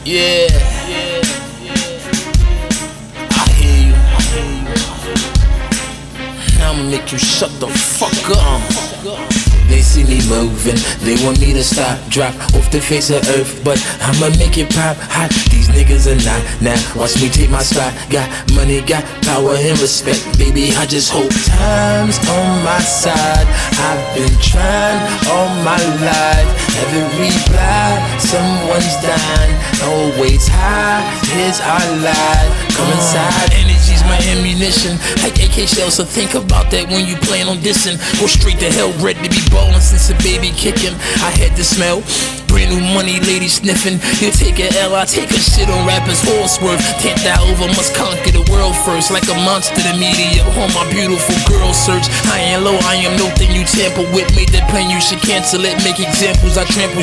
Yeah, I hear you. Now I'ma make you shut the fuck up. They see me moving, they want me to stop, drop off the face of earth, but I'ma make it pop hot. These niggas are not, now watch me take my spot. Got money, got power and respect, baby, I just hope time's on my side. I've been trying all my life, every block, someone's dying. Always high, here's our life. Come inside, energy's my ammunition, like AK shells, so think about that when you plan on dissing. Go straight to hell, ready to be ballin' since a baby kicking. I had the smell, brand new money, lady sniffing. You take a L, I take a shit on rappers' horse worth. Can't die over, must conquer the world first. Like a monster, the media on my beautiful girl search. I ain't low, I am no thing you tamper with. Made that plan, you should cancel it. Make examples, I trample